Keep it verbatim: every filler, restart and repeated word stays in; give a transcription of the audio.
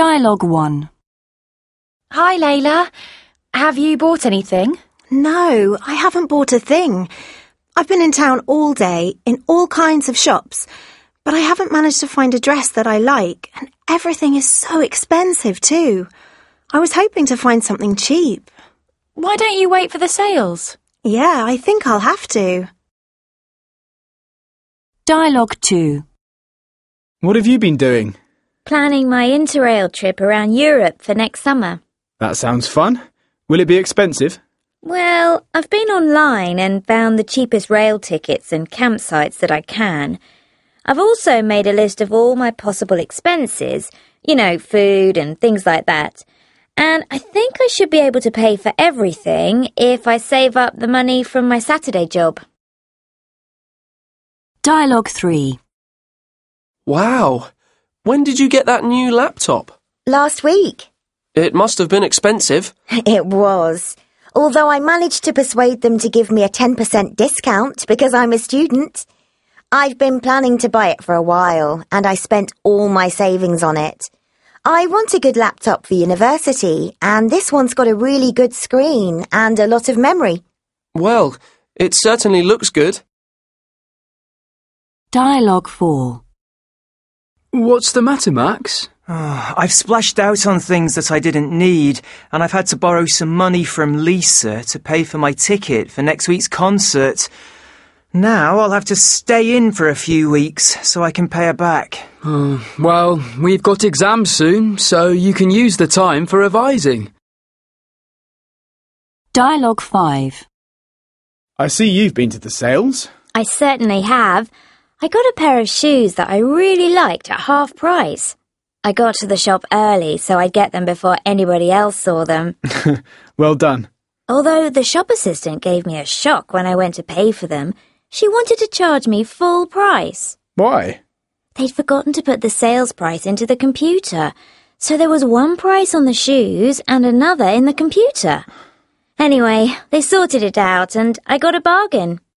Dialogue one. Hi, Layla. Have you bought anything? No, I haven't bought a thing. I've been in town all day, in all kinds of shops, but I haven't managed to find a dress that I like, and everything is so expensive too. I was hoping to find something cheap. Why don't you wait for the sales? Yeah, I think I'll have to. Dialogue two. What have you been doing? Planning my Interrail trip around Europe for next summer. That sounds fun. Will it be expensive? Well, I've been online and found the cheapest rail tickets and campsites that I can. I've also made a list of all my possible expenses, you know, food and things like that. And I think I should be able to pay for everything if I save up the money from my Saturday job. Dialogue three. Wow! When did you get that new laptop? Last week. It must have been expensive. It was. Although I managed to persuade them to give me a ten percent discount because I'm a student. I've been planning to buy it for a while, and I spent all my savings on it. I want a good laptop for university, and this one's got a really good screen and a lot of memory. Well, it certainly looks good. Dialogue four. What's the matter, Max? Oh, I've splashed out on things that I didn't need, and I've had to borrow some money from Lisa to pay for my ticket for next week's concert. Now I'll have to stay in for a few weeks so I can pay her back. Oh, well, we've got exams soon, so you can use the time for revising. Dialogue five. I see you've been to the sales. I certainly have. I got a pair of shoes that I really liked at half price. I got to the shop early so I'd get them before anybody else saw them. Well done. Although the shop assistant gave me a shock when I went to pay for them, she wanted to charge me full price. Why? They'd forgotten to put the sales price into the computer, so there was one price on the shoes and another in the computer. Anyway, they sorted it out and I got a bargain.